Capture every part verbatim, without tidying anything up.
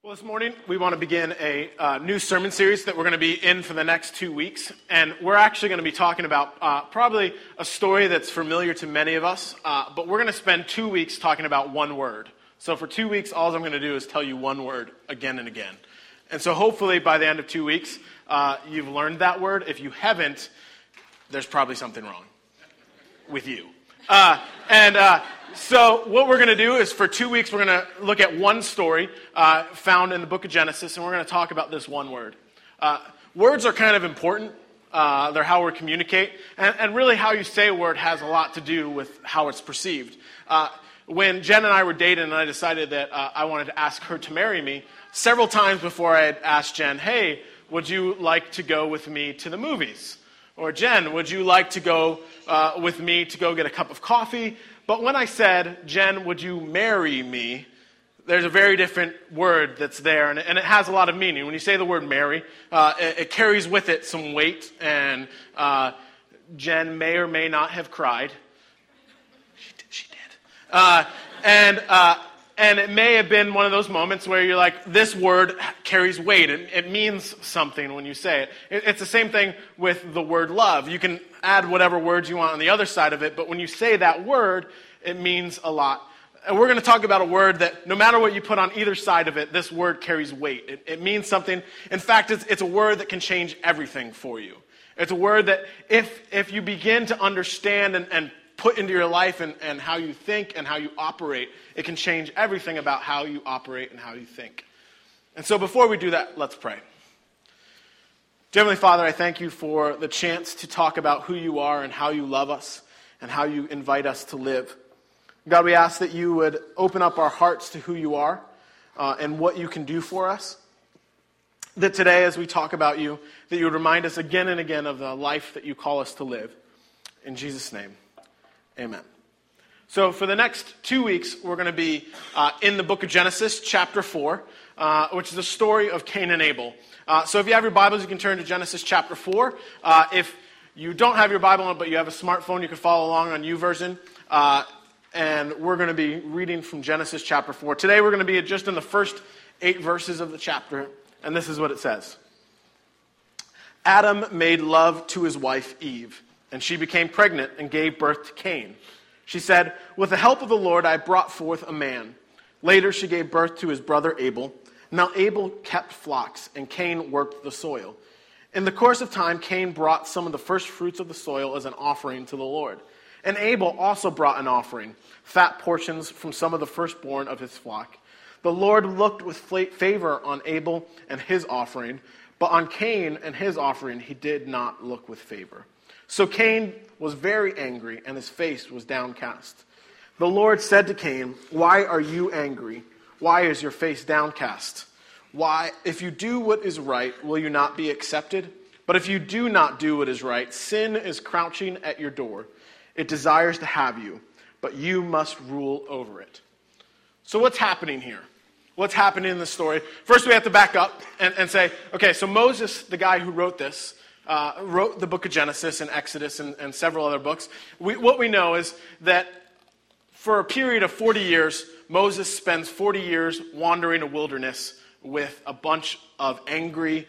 Well, this morning we want to begin a uh, new sermon series that we're going to be in for the next two weeks. And we're actually going to be talking about uh, probably a story that's familiar to many of us, uh, but we're going to spend two weeks talking about one word. So for two weeks, all I'm going to do is tell you one word again and again. And so hopefully by the end of two weeks, uh, you've learned that word. If you haven't, there's probably something wrong with you. Uh, and uh, so what we're going to do is for two weeks, we're going to look at one story uh, found in the book of Genesis, and we're going to talk about this one word. Uh, words are kind of important. Uh, they're how we communicate. And, and really how you say a word has a lot to do with how it's perceived. Uh, when Jen and I were dating and I decided that uh, I wanted to ask her to marry me, several times before I had asked Jen, hey, would you like to go with me to the movies? Or, Jen, would you like to go uh, with me to go get a cup of coffee? But when I said, Jen, would you marry me, there's a very different word that's there, and, and it has a lot of meaning. When you say the word marry, uh, it, it carries with it some weight, and uh, Jen may or may not have cried. She did. She did. Uh, and... Uh, And it may have been one of those moments where you're like, this word carries weight. It, it means something when you say it. it. It's the same thing with the word love. You can add whatever words you want on the other side of it, but when you say that word, it means a lot. And we're going to talk about a word that no matter what you put on either side of it, this word carries weight. It, it means something. In fact, it's, it's a word that can change everything for you. It's a word that if, if you begin to understand and, and put into your life and, and how you think and how you operate, it can change everything about how you operate and how you think. And so before we do that, let's pray. Dear Heavenly Father, I thank you for the chance to talk about who you are and how you love us and how you invite us to live. God, we ask that you would open up our hearts to who you are uh, and what you can do for us. That today, as we talk about you, that you would remind us again and again of the life that you call us to live. In Jesus' name. Amen. So for the next two weeks, we're going to be uh, in the book of Genesis, chapter four, uh, which is the story of Cain and Abel. Uh, so if you have your Bibles, you can turn to Genesis chapter four. Uh, if you don't have your Bible, but you have a smartphone, you can follow along on YouVersion. Uh, and we're going to be reading from Genesis chapter four. Today we're going to be just in the first eight verses of the chapter, and this is what it says. Adam made love to his wife Eve, and she became pregnant and gave birth to Cain. She said, with the help of the Lord, I brought forth a man. Later, she gave birth to his brother Abel. Now Abel kept flocks, and Cain worked the soil. In the course of time, Cain brought some of the first fruits of the soil as an offering to the Lord. And Abel also brought an offering, fat portions from some of the firstborn of his flock. The Lord looked with favor on Abel and his offering, but on Cain and his offering he did not look with favor. So Cain was very angry, and his face was downcast. The Lord said to Cain, why are you angry? Why is your face downcast? Why, if you do what is right, will you not be accepted? But if you do not do what is right, sin is crouching at your door. It desires to have you, but you must rule over it. So what's happening here? What's happening in the story? First, we have to back up and, and say, okay, so Moses, the guy who wrote this, Uh, wrote the book of Genesis and Exodus and, and several other books. We, what we know is that for a period of forty years, Moses spends forty years wandering a wilderness with a bunch of angry,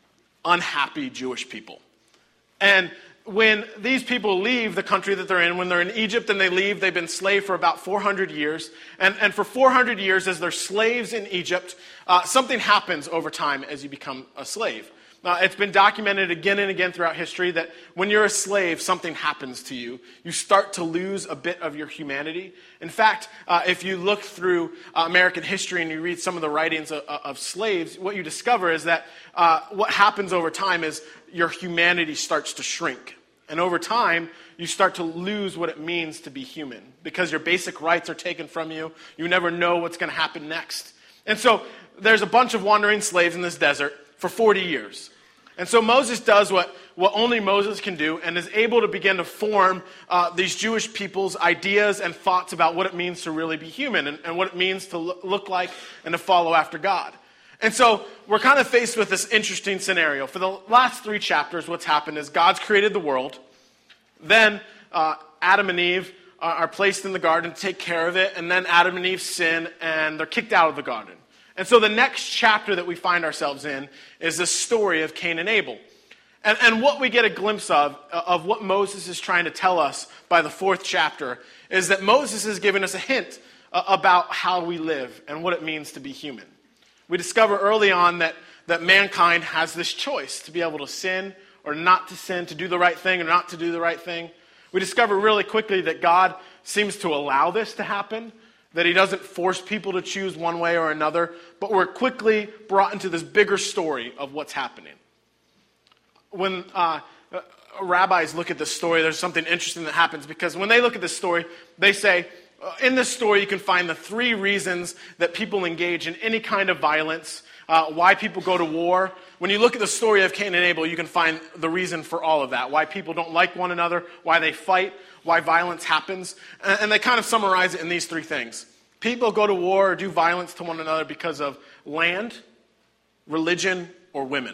unhappy Jewish people. And when these people leave the country that they're in, when they're in Egypt and they leave, they've been slaves for about four hundred years. And, and for four hundred years, as they're slaves in Egypt, uh, something happens over time as you become a slave. Uh, it's been documented again and again throughout history that when you're a slave, something happens to you. You start to lose a bit of your humanity. In fact, uh, if you look through uh, American history and you read some of the writings of, of slaves, what you discover is that uh, what happens over time is your humanity starts to shrink. And over time, you start to lose what it means to be human because your basic rights are taken from you. You never know what's going to happen next. And so there's a bunch of wandering slaves in this desert for forty years. And so Moses does what, what only Moses can do and is able to begin to form uh, these Jewish people's ideas and thoughts about what it means to really be human and, and what it means to lo- look like and to follow after God. And so we're kind of faced with this interesting scenario. For the last three chapters, what's happened is God's created the world. Then uh, Adam and Eve are, are placed in the garden to take care of it. And then Adam and Eve sin and they're kicked out of the garden. And so the next chapter that we find ourselves in is the story of Cain and Abel. And, and what we get a glimpse of, of what Moses is trying to tell us by the fourth chapter, is that Moses is giving us a hint uh, about how we live and what it means to be human. We discover early on that, that mankind has this choice to be able to sin or not to sin, to do the right thing or not to do the right thing. We discover really quickly that God seems to allow this to happen, that he doesn't force people to choose one way or another, but we're quickly brought into this bigger story of what's happening. When uh, rabbis look at this story, there's something interesting that happens, because when they look at this story, they say, uh, in this story you can find the three reasons that people engage in any kind of violence, uh, why people go to war. When you look at the story of Cain and Abel, you can find the reason for all of that, why people don't like one another, why they fight, why violence happens. And, and they kind of summarize it in these three things. People go to war or do violence to one another because of land, religion, or women.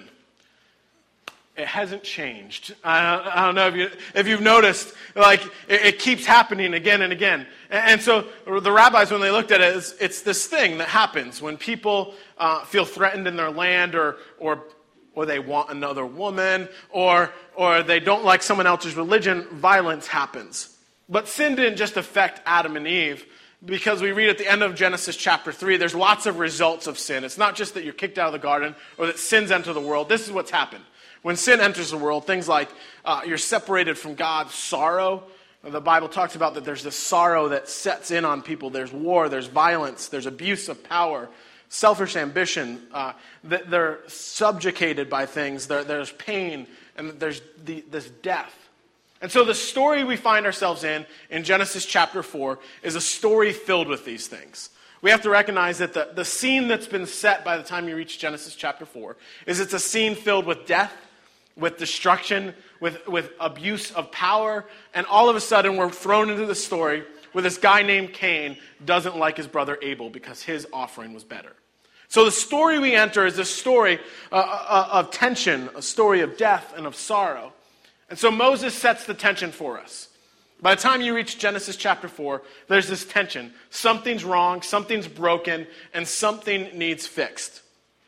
It hasn't changed. I don't, I don't know if, you, if you've noticed, like, it, it keeps happening again and again. And, and so the rabbis, when they looked at it, it's, it's this thing that happens when people uh, feel threatened in their land, or or or they want another woman, or or they don't like someone else's religion, violence happens. But sin didn't just affect Adam and Eve, because we read at the end of Genesis chapter three, there's lots of results of sin. It's not just that you're kicked out of the garden or that sins enter the world. This is what's happened. When sin enters the world, things like uh, you're separated from God, sorrow. The Bible talks about that there's this sorrow that sets in on people. There's war, there's violence, there's abuse of power, selfish ambition. Uh, that they're subjugated by things. There, there's pain, and there's the, this death. And so the story we find ourselves in, in Genesis chapter four, is a story filled with these things. We have to recognize that the, the scene that's been set by the time you reach Genesis chapter four is it's a scene filled with death, with destruction, with, with abuse of power, and all of a sudden we're thrown into the story where this guy named Cain doesn't like his brother Abel because his offering was better. So the story we enter is a story uh, uh, of tension, a story of death and of sorrow. And so Moses sets the tension for us. By the time you reach Genesis chapter four, there's this tension. Something's wrong, something's broken, and something needs fixed.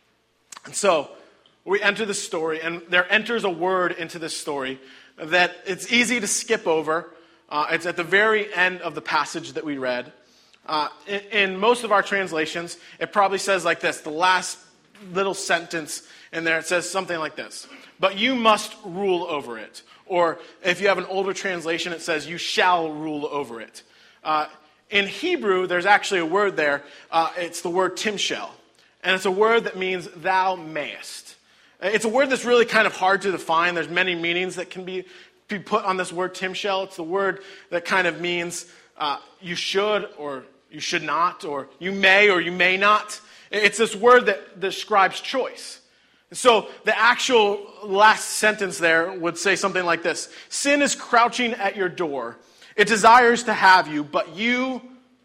And so we enter the story, and there enters a word into this story that it's easy to skip over. Uh, it's at the very end of the passage that we read. Uh, in, in most of our translations, it probably says like this. The last little sentence in there, it says something like this. But you must rule over it. Or if you have an older translation, it says you shall rule over it. Uh, in Hebrew, there's actually a word there. Uh, it's the word timshel. And it's a word that means thou mayest. It's a word that's really kind of hard to define. There's many meanings that can be, be put on this word timshel. It's the word that kind of means uh, you should or you should not, or you may or you may not. It's this word that describes choice. So the actual last sentence there would say something like this. Sin is crouching at your door. It desires to have you, but you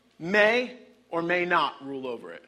may or may not rule over it.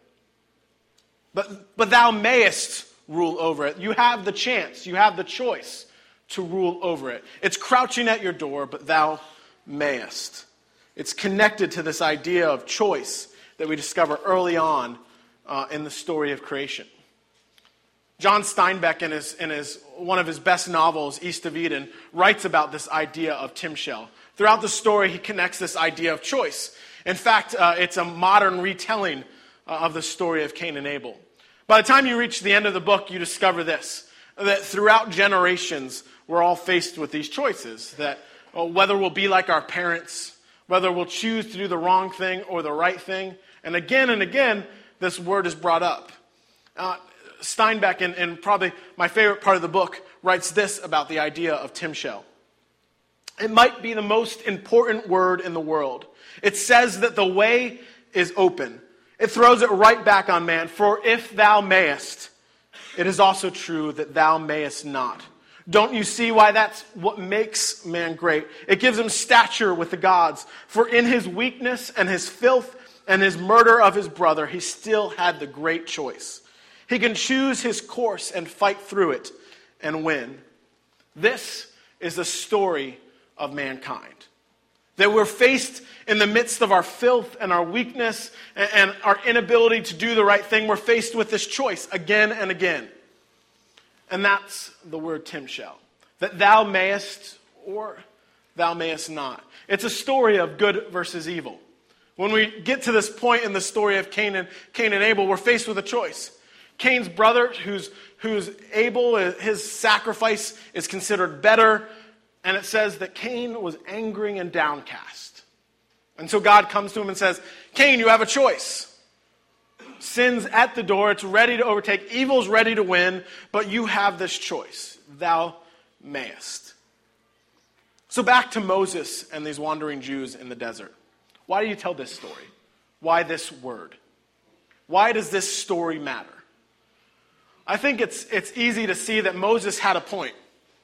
But, but thou mayest rule over it. You have the chance, you have the choice to rule over it. It's crouching at your door, but thou mayest. It's connected to this idea of choice that we discover early on uh, in the story of creation. John Steinbeck, in his, in his one of his best novels, East of Eden, writes about this idea of timshel. Throughout the story, he connects this idea of choice. In fact, uh, it's a modern retelling uh, of the story of Cain and Abel. By the time you reach the end of the book, you discover this, that throughout generations, we're all faced with these choices, that well, whether we'll be like our parents, whether we'll choose to do the wrong thing or the right thing. And again and again, this word is brought up. Uh, Steinbeck, in, in probably my favorite part of the book, writes this about the idea of timshel. It might be the most important word in the world. It says that the way is open. It throws it right back on man. For if thou mayest, it is also true that thou mayest not. Don't you see why that's what makes man great? It gives him stature with the gods. For in his weakness and his filth and his murder of his brother, he still had the great choice. He can choose his course and fight through it and win. This is the story of mankind. That we're faced in the midst of our filth and our weakness and, and our inability to do the right thing. We're faced with this choice again and again. And that's the word timshel. That thou mayest or thou mayest not. It's a story of good versus evil. When we get to this point in the story of Cain and, Cain and Abel, we're faced with a choice. Cain's brother, who's, who's Abel, his sacrifice is considered better. And it says that Cain was angry and downcast. And so God comes to him and says, Cain, you have a choice. Sin's at the door. It's ready to overtake. Evil's ready to win. But you have this choice. Thou mayest. So back to Moses and these wandering Jews in the desert. Why do you tell this story? Why this word? Why does this story matter? I think it's, it's easy to see that Moses had a point.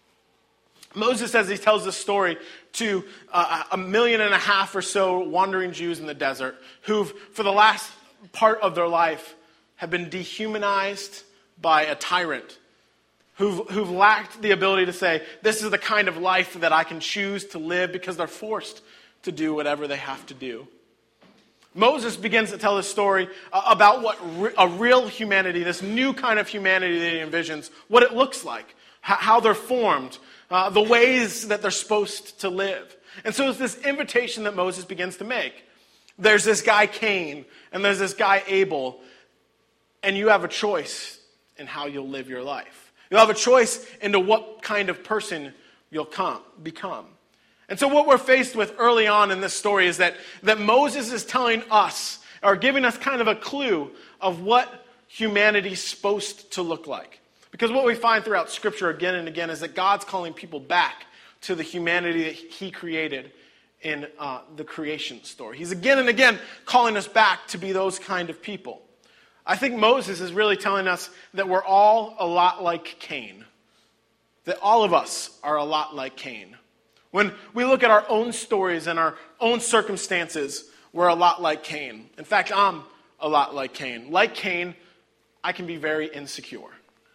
Moses, as he tells this story to uh, a million and a half or so wandering Jews in the desert, who've, for the last part of their life, have been dehumanized by a tyrant, who've, who've lacked the ability to say, this is the kind of life that I can choose to live, because they're forced to do whatever they have to do. Moses begins to tell this story uh, about what re- a real humanity, this new kind of humanity that he envisions, what it looks like, h- how they're formed, Uh, the ways that they're supposed to live. And so it's this invitation that Moses begins to make. There's this guy Cain, and there's this guy Abel, and you have a choice in how you'll live your life. You'll have a choice into what kind of person you'll come, become. And so what we're faced with early on in this story is that, that Moses is telling us, or giving us kind of a clue of what humanity's supposed to look like. Because what we find throughout Scripture again and again is that God's calling people back to the humanity that he created in uh, the creation story. He's again and again calling us back to be those kind of people. I think Moses is really telling us that we're all a lot like Cain. That all of us are a lot like Cain. When we look at our own stories and our own circumstances, we're a lot like Cain. In fact, I'm a lot like Cain. Like Cain, I can be very insecure.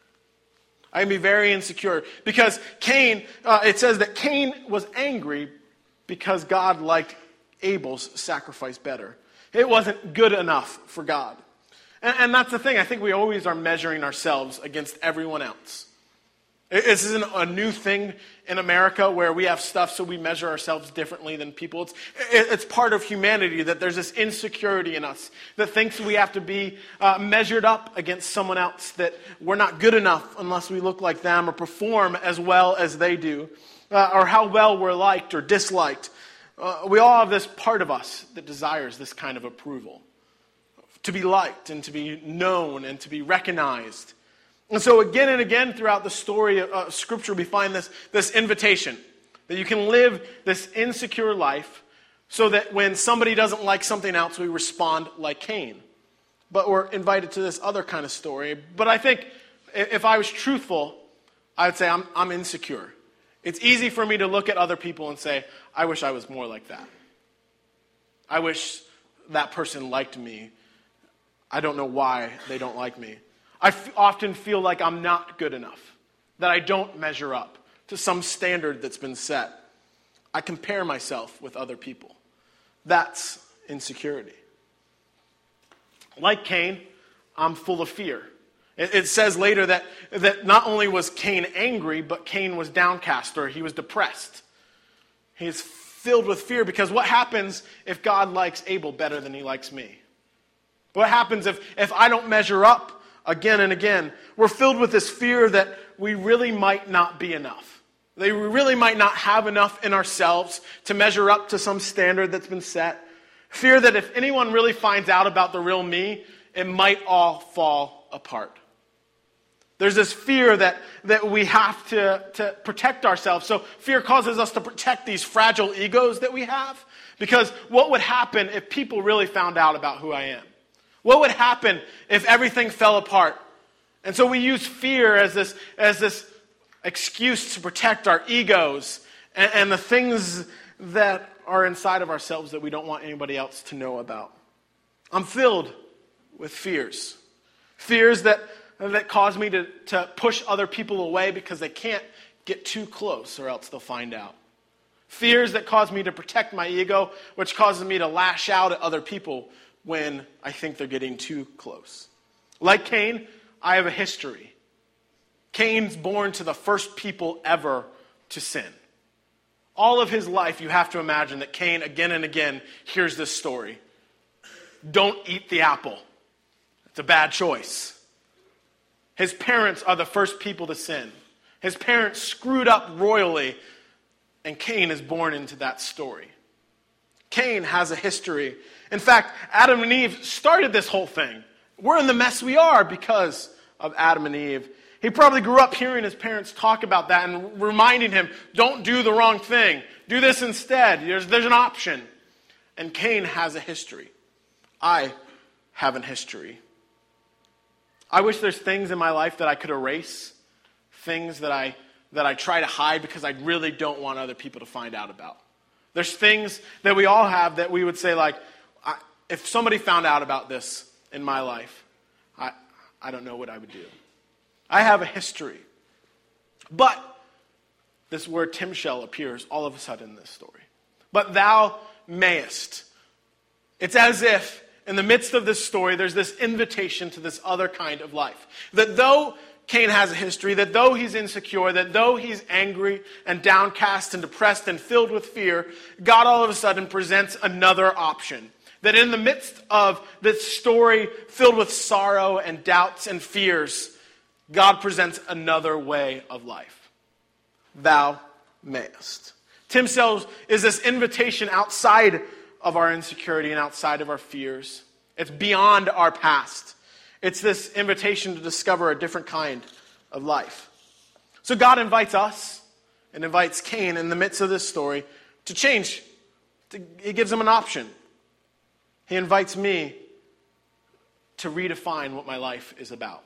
I can be very insecure because Cain, uh, it says that Cain was angry because God liked Abel's sacrifice better. It wasn't good enough for God. And, and that's the thing. I think we always are measuring ourselves against everyone else. This isn't a new thing in America where we have stuff so we measure ourselves differently than people. It's, it's part of humanity that there's this insecurity in us that thinks we have to be uh, measured up against someone else, that we're not good enough unless we look like them or perform as well as they do, uh, or how well we're liked or disliked. Uh, we all have this part of us that desires this kind of approval, to be liked and to be known and to be recognized. And so again and again throughout the story of uh, Scripture, we find this, this invitation that you can live this insecure life so that when somebody doesn't like something else, we respond like Cain. But we're invited to this other kind of story. But I think if I was truthful, I would say I'm, I'm insecure. It's easy for me to look at other people and say, I wish I was more like that. I wish that person liked me. I don't know why they don't like me. I f- often feel like I'm not good enough, that I don't measure up to some standard that's been set. I compare myself with other people. That's insecurity. Like Cain, I'm full of fear. It, it says later that, that not only was Cain angry, but Cain was downcast, or he was depressed. He's filled with fear because what happens if God likes Abel better than he likes me? What happens if, if I don't measure up again and again? We're filled with this fear that we really might not be enough. They really might not have enough in ourselves to measure up to some standard that's been set. Fear that if anyone really finds out about the real me, it might all fall apart. There's this fear that, that we have to, to protect ourselves. So fear causes us to protect these fragile egos that we have. Because what would happen if people really found out about who I am? What would happen if everything fell apart? And so we use fear as this, as this excuse to protect our egos and, and the things that are inside of ourselves that we don't want anybody else to know about. I'm filled with fears. Fears that, that cause me to, to push other people away because they can't get too close or else they'll find out. Fears that cause me to protect my ego, which causes me to lash out at other people when I think they're getting too close. Like Cain, I have a history. Cain's born to the first people ever to sin. All of his life, you have to imagine that Cain, again and again, hears this story. Don't eat the apple. It's a bad choice. His parents are the first people to sin. His parents screwed up royally, and Cain is born into that story. Cain has a history. In fact, Adam and Eve started this whole thing. We're in the mess we are because of Adam and Eve. He probably grew up hearing his parents talk about that and reminding him, don't do the wrong thing. Do this instead. There's, there's an option. And Cain has a history. I have a history. I wish there's things in my life that I could erase, things that I that I try to hide because I really don't want other people to find out about. There's things that we all have that we would say like, I, if somebody found out about this in my life, I I don't know what I would do. I have a history. But this word Timshel appears all of a sudden in this story. But thou mayest. It's as if in the midst of this story, there's this invitation to this other kind of life. That though Cain has a history, that though he's insecure, that though he's angry and downcast and depressed and filled with fear, God all of a sudden presents another option. That in the midst of this story filled with sorrow and doubts and fears, God presents another way of life. Thou mayest. Timshel is this invitation outside of our insecurity and outside of our fears. It's beyond our past. It's this invitation to discover a different kind of life. So God invites us and invites Cain in the midst of this story to change. To, he gives him an option. He invites me to redefine what my life is about.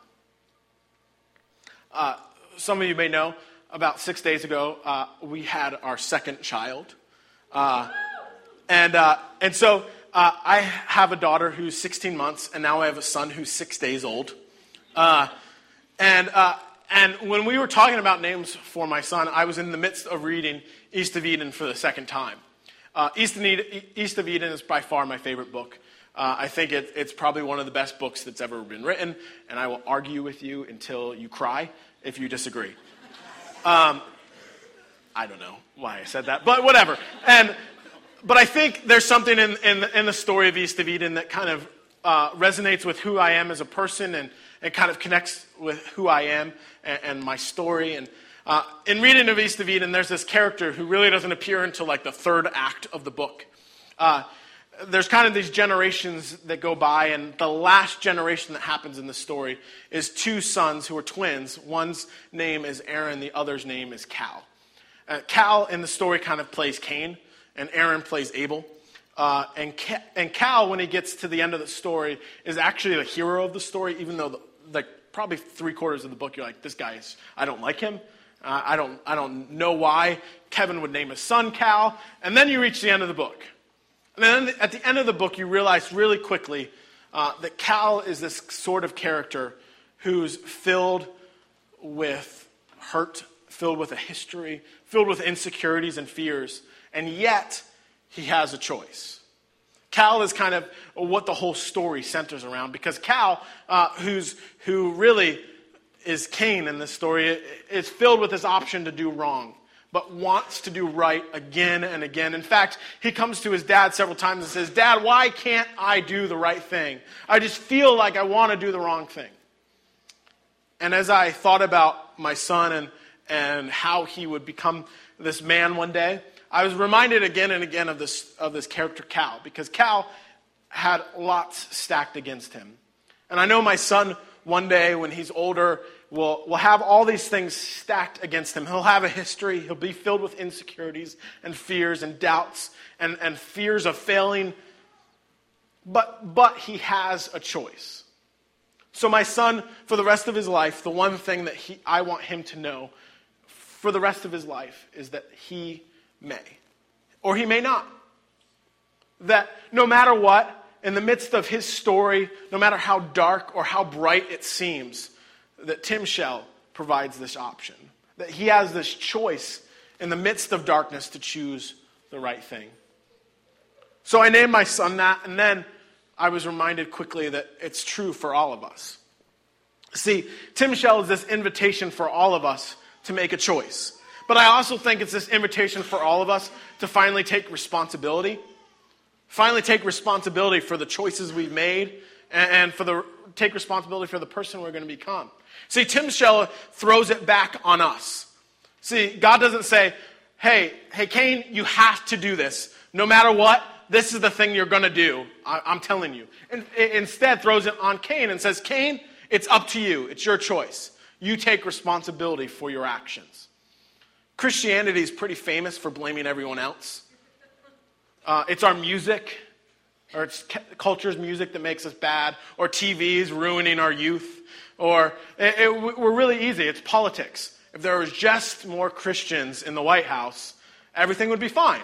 Uh, some of you may know, about six days ago, uh, we had our second child. Uh, and uh, and so uh, I have a daughter who's sixteen months, and now I have a son who's six days old. Uh, and uh, and when we were talking about names for my son, I was in the midst of reading East of Eden for the second time. Uh, East, of Eden, East of Eden is by far my favorite book. Uh, I think it, it's probably one of the best books that's ever been written, and I will argue with you until you cry if you disagree. Um, I don't know why I said that, but whatever. And but I think there's something in in, in the story of East of Eden that kind of uh, resonates with who I am as a person, and and kind of connects with who I am and, and my story. And uh, in reading of East of Eden, there's this character who really doesn't appear until like the third act of the book. Uh, There's kind of these generations that go by, and the last generation that happens in the story is two sons who are twins. One's name is Aaron, the other's name is Cal. Uh, Cal in the story kind of plays Cain, and Aaron plays Abel. Uh, and, Ca- and Cal, when he gets to the end of the story, is actually the hero of the story, even though the, like probably three quarters of the book you're like, this guy is, I don't like him. Uh, I don't, I don't know why Kevin would name his son Cal. And then you reach the end of the book. And then at the end of the book, you realize really quickly uh, that Cal is this sort of character who's filled with hurt, filled with a history, filled with insecurities and fears, and yet he has a choice. Cal is kind of what the whole story centers around, because Cal, uh, who's who really is Cain in this story, is filled with this option to do wrong, but wants to do right again and again. In fact, he comes to his dad several times and says, Dad, why can't I do the right thing? I just feel like I want to do the wrong thing. And as I thought about my son and, and how he would become this man one day, I was reminded again and again of this, of this character Cal, because Cal had lots stacked against him. And I know my son one day when he's older will will have all these things stacked against him. He'll have a history. He'll be filled with insecurities and fears and doubts and, and fears of failing. But, but he has a choice. So my son, for the rest of his life, the one thing that he I want him to know for the rest of his life is that he may, or he may not. That no matter what, in the midst of his story, no matter how dark or how bright it seems, that Timshel provides this option. That he has this choice in the midst of darkness to choose the right thing. So I named my son that, and then I was reminded quickly that it's true for all of us. See, Tim Shell is this invitation for all of us to make a choice. But I also think it's this invitation for all of us to finally take responsibility. Finally take responsibility for the choices we've made and for the take responsibility for the person we're going to become. See, Tim Shell throws it back on us. See, God doesn't say, hey, hey, Cain, you have to do this. No matter what, this is the thing you're going to do. I, I'm telling you. And it instead throws it on Cain and says, Cain, it's up to you. It's your choice. You take responsibility for your actions. Christianity is pretty famous for blaming everyone else. Uh, it's our music, or it's culture's music that makes us bad, or T V's ruining our youth, or it, it, we're really easy. It's politics. If there was just more Christians in the White House, everything would be fine.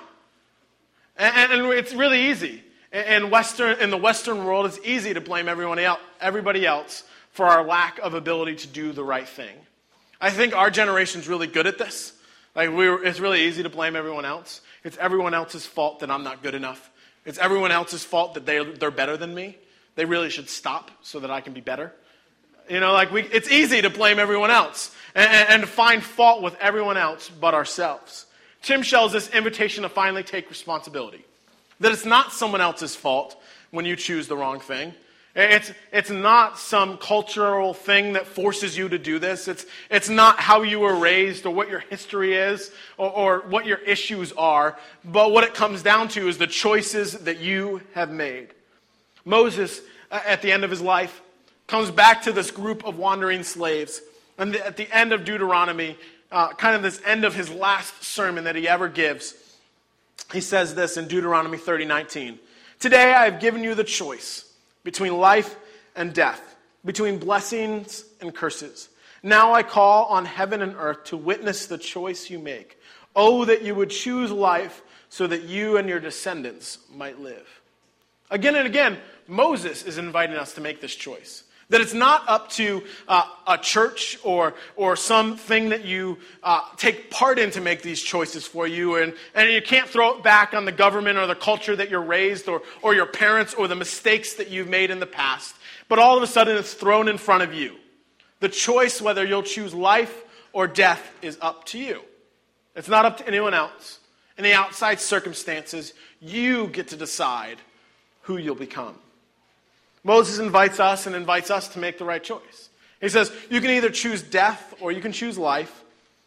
And, and it's really easy. In Western, in the Western world, it's easy to blame everyone else, everybody else for our lack of ability to do the right thing. I think our generation's really good at this. Like we were, it's really easy to blame everyone else. It's everyone else's fault that I'm not good enough. It's everyone else's fault that they, they're better than me. They really should stop so that I can be better. You know, like we, it's easy to blame everyone else and, and, and to find fault with everyone else but ourselves. Tim Shell's this invitation to finally take responsibility. That it's not someone else's fault when you choose the wrong thing. It's, it's not some cultural thing that forces you to do this. It's, it's not how you were raised or what your history is or, or what your issues are. But what it comes down to is the choices that you have made. Moses, at the end of his life, comes back to this group of wandering slaves. And at the end of Deuteronomy, uh, kind of this end of his last sermon that he ever gives, he says this in Deuteronomy thirty nineteen. Today I have given you the choice between life and death, between blessings and curses. Now I call on heaven and earth to witness the choice you make. Oh, that you would choose life so that you and your descendants might live. Again and again, Moses is inviting us to make this choice. That it's not up to uh, a church or or something that you uh, take part in to make these choices for you. And, and you can't throw it back on the government or the culture that you're raised or, or your parents or the mistakes that you've made in the past. But all of a sudden it's thrown in front of you. The choice whether you'll choose life or death is up to you. It's not up to anyone else. In the outside circumstances, you get to decide who you'll become. Moses invites us and invites us to make the right choice. He says, you can either choose death or you can choose life.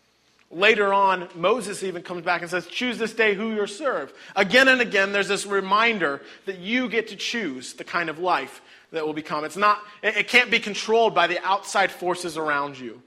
Later on, Moses even comes back and says, choose this day who you'll serve. Again and again, there's this reminder that you get to choose the kind of life that will become. It's not, it can't be controlled by the outside forces around you.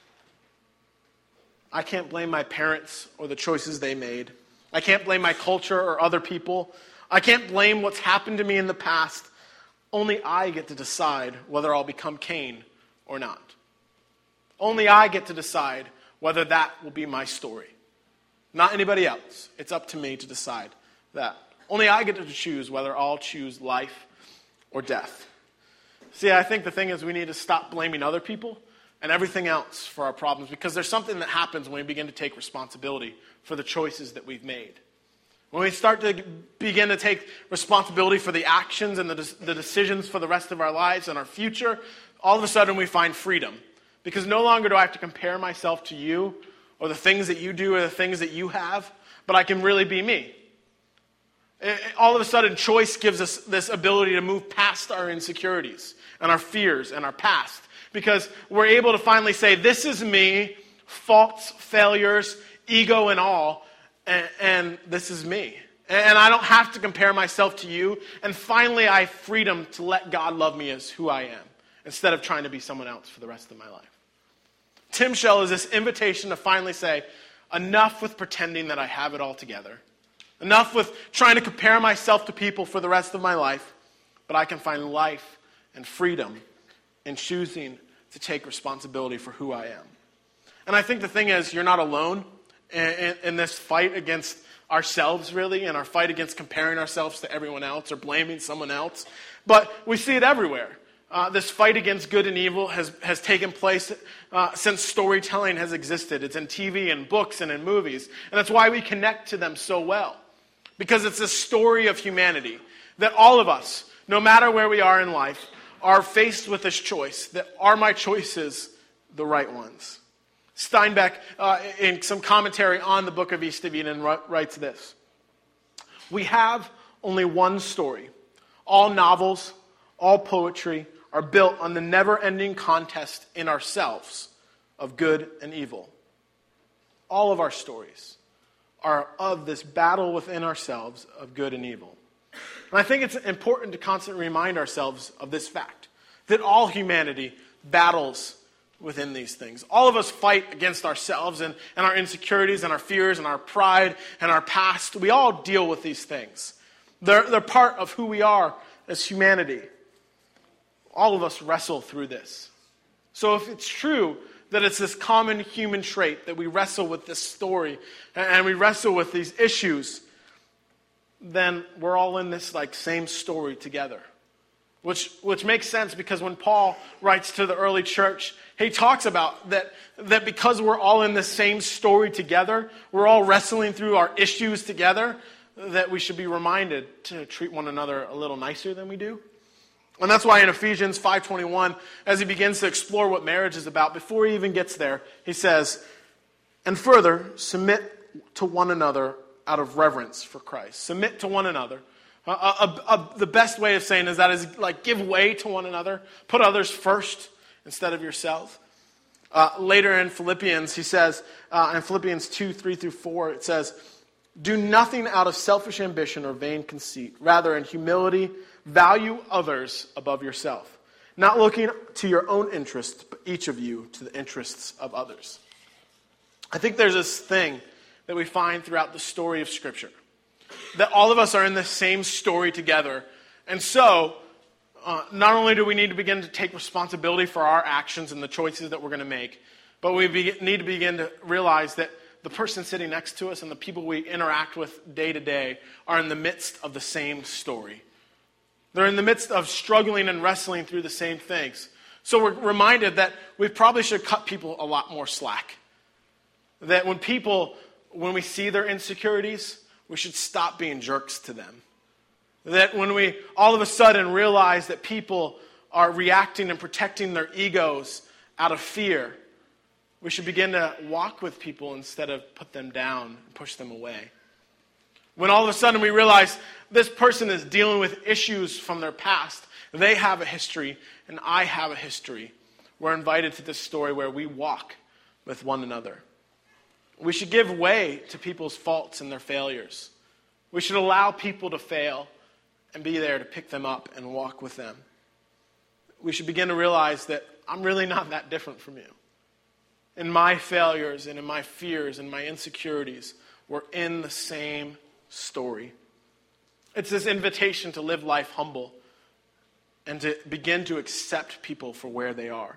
I can't blame my parents or the choices they made. I can't blame my culture or other people. I can't blame what's happened to me in the past. Only I get to decide whether I'll become Cain or not. Only I get to decide whether that will be my story. Not anybody else. It's up to me to decide that. Only I get to choose whether I'll choose life or death. See, I think the thing is we need to stop blaming other people and everything else for our problems, because there's something that happens when we begin to take responsibility for the choices that we've made. When we start to begin to take responsibility for the actions and the, the decisions for the rest of our lives and our future, all of a sudden we find freedom. Because no longer do I have to compare myself to you or the things that you do or the things that you have, but I can really be me. It, all of a sudden, choice gives us this ability to move past our insecurities and our fears and our past. Because we're able to finally say, this is me, faults, failures, ego and all, And, and this is me. And I don't have to compare myself to you. And finally, I have freedom to let God love me as who I am, instead of trying to be someone else for the rest of my life. Tim Shell is this invitation to finally say, enough with pretending that I have it all together. Enough with trying to compare myself to people for the rest of my life. But I can find life and freedom in choosing to take responsibility for who I am. And I think the thing is, you're not alone In, in this fight against ourselves, really, and our fight against comparing ourselves to everyone else or blaming someone else. But we see it everywhere. Uh, this fight against good and evil has, has taken place uh, since storytelling has existed. It's in T V and books and in movies. And that's why we connect to them so well. because it's a story of humanity that all of us, no matter where we are in life, are faced with this choice, that are my choices the right ones? Steinbeck, uh, in some commentary on the book of East of Eden, writes this: "We have only one story. All novels, all poetry are built on the never-ending contest in ourselves of good and evil. All of our stories are of this battle within ourselves of good and evil." And I think it's important to constantly remind ourselves of this fact, that all humanity battles within these things. All of us fight against ourselves and, and our insecurities and our fears and our pride and our past. We all deal with these things. They're, they're part of who we are as humanity. All of us wrestle through this. So if it's true that it's this common human trait that we wrestle with this story and we wrestle with these issues, then we're all in this like same story together. Which which makes sense, because when Paul writes to the early church, he talks about that, that because we're all in the same story together, we're all wrestling through our issues together, that we should be reminded to treat one another a little nicer than we do. And that's why in Ephesians five twenty-one, as he begins to explore what marriage is about, before he even gets there, he says, "And further, submit to one another out of reverence for Christ." Submit to one another. Uh, uh, uh, the best way of saying is that is like give way to one another. Put others first instead of yourself. Uh, later in Philippians, he says, uh, in Philippians two, three through four, it says, "Do nothing out of selfish ambition or vain conceit. Rather, in humility, value others above yourself, not looking to your own interests, but each of you to the interests of others." I think there's this thing that we find throughout the story of Scripture, that all of us are in the same story together. And so, uh, not only do we need to begin to take responsibility for our actions and the choices that we're going to make, but we be- need to begin to realize that the person sitting next to us and the people we interact with day to day are in the midst of the same story. They're in the midst of struggling and wrestling through the same things. So we're reminded that we probably should cut people a lot more slack. That when people, when we see their insecurities, we should stop being jerks to them. That when we all of a sudden realize that people are reacting and protecting their egos out of fear, we should begin to walk with people instead of put them down and push them away. When all of a sudden we realize this person is dealing with issues from their past, they have a history and I have a history, we're invited to this story where we walk with one another. We should give way to people's faults and their failures. We should allow people to fail and be there to pick them up and walk with them. We should begin to realize that I'm really not that different from you. In my failures and in my fears and my insecurities, we're in the same story. It's this invitation to live life humble and to begin to accept people for where they are.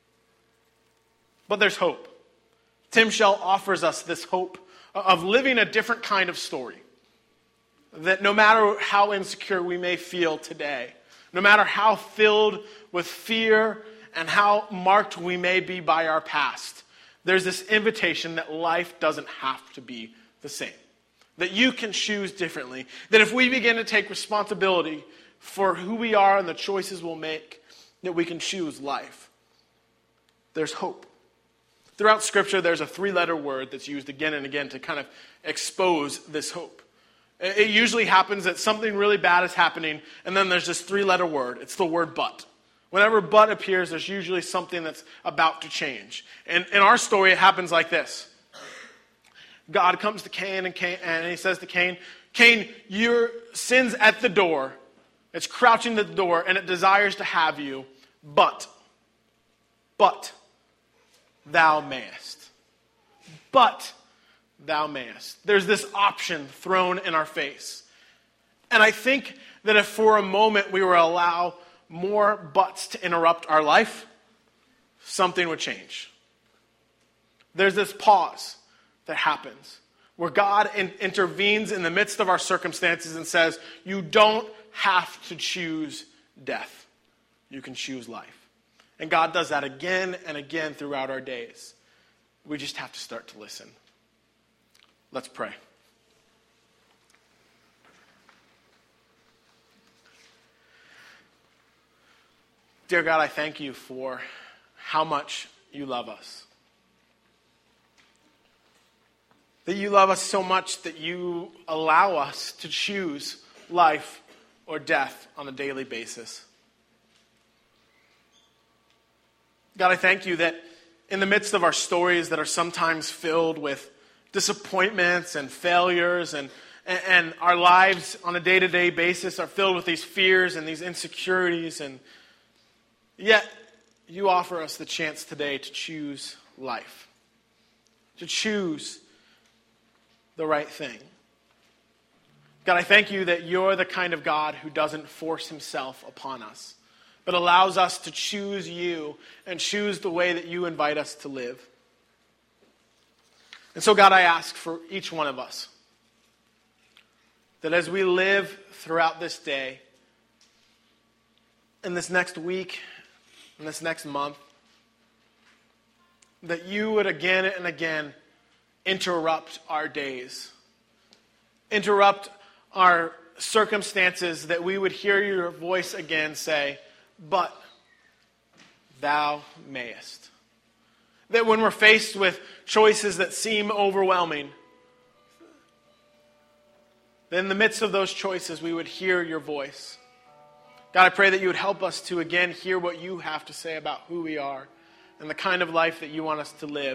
But there's hope. Tim Shell offers us this hope of living a different kind of story. That no matter how insecure we may feel today, no matter how filled with fear and how marked we may be by our past, there's this invitation that life doesn't have to be the same. That you can choose differently. That if we begin to take responsibility for who we are and the choices we'll make, that we can choose life. There's hope. Throughout Scripture, there's a three-letter word that's used again and again to kind of expose this hope. It usually happens that something really bad is happening, and then there's this three-letter word. It's the word but. Whenever but appears, there's usually something that's about to change. And in our story, it happens like this. God comes to Cain, and, Cain, and he says to Cain, Cain, your sin's at the door. It's crouching at the door, and it desires to have you, but, but, thou mayest. But thou mayest. There's this option thrown in our face. And I think that if for a moment we were to allow more buts to interrupt our life, something would change. There's this pause that happens where God in- intervenes in the midst of our circumstances and says, you don't have to choose death. You can choose life. And God does that again and again throughout our days. We just have to start to listen. Let's pray. dear God, I thank you for how much you love us. That you love us so much that you allow us to choose life or death on a daily basis. God, I thank you that in the midst of our stories that are sometimes filled with disappointments and failures, and, and our lives on a day-to-day basis are filled with these fears and these insecurities, and yet you offer us the chance today to choose life, to choose the right thing. God, I thank you that you're the kind of God who doesn't force himself upon us, but allows us to choose you and choose the way that you invite us to live. And so, God, I ask for each one of us that as we live throughout this day, in this next week, in this next month, that you would again and again interrupt our days, interrupt our circumstances, that we would hear your voice again say, but thou mayest. That when we're faced with choices that seem overwhelming, that in the midst of those choices we would hear your voice. God, I pray that you would help us to again hear what you have to say about who we are and the kind of life that you want us to live.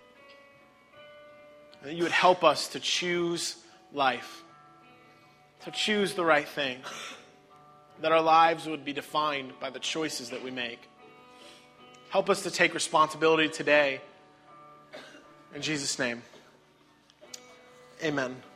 And that you would help us to choose life, to choose the right thing, that our lives would be defined by the choices that we make. Help us to take responsibility today. In Jesus' name, amen.